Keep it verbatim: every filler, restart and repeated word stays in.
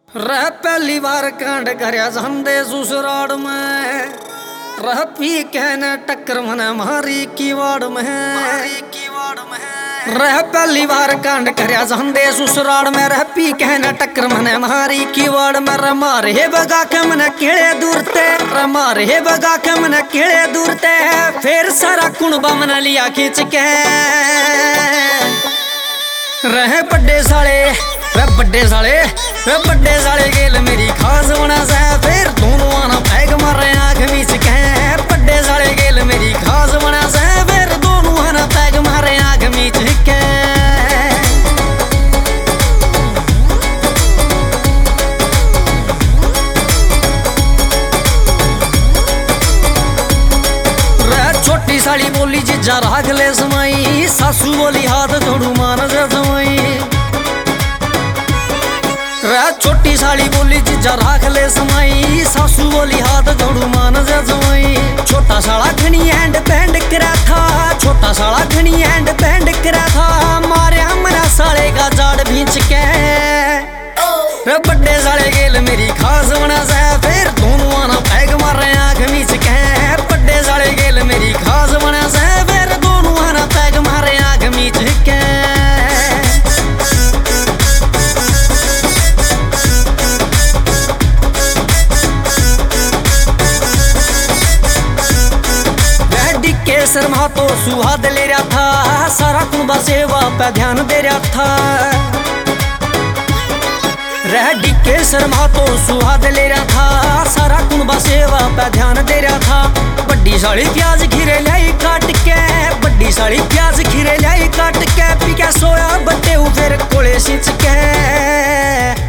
रह पहली बार कांड करया जमदे ससुराल में रह पी कहने टक्कर मने मारी की वाड़ में रह पहली बार कांड करया जमदे ससुराल में रह पी कहने टक्कर मने मारी की वाड़ में रे मारे बगा के मने केड़े दूरते रे मारे बगा के मने केड़े दूरते फिर सारा कुणबा मने लिया खींच के रहे बड्डे साले वे बड्डे साले वे बड्डे साले गेल मेरी खास बना सा फिर दोनों आना पैग मारे आंख मीच के बड्डे साले गेल मेरी खास बना सा फिर दोनों आना पैग मारे आंख मीच के छोटी साली बोली जीजा राख ले समाई सासू बोली हाथ जोड़ू मान जा समाई छोटी साली बोली जीजा राख ले समाई सासू बोली हाथ जोड़ू मान जा समाई छोटा साला घनी हैंड बैंड करा था छोटा साला घनी हैंड बैंड करा था मारे हमरा साले का जाड़ भींच के रे बड्डे साले गेल मेरी खास बना सा फिर दोनों आना पैग मारे आंख मीच के बड्डे साले गेल मेरी खास बना सा फिर दोनों आना पैग मारे आंख मीच के शर्मा तो सुहाद ले रहा था सारा कुंबा सेवा पे ध्यान दे रहा था रेडी के शर्मा तो सुहाद ले रहा था सारा कुंबा सेवा पे ध्यान दे रहा था बड्डी साड़ी प्याज खीरे लाई काट के बड्डी साड़ी प्याज खीरे लाई काट के पी के सोया बट्टे फिर कोले सिंच के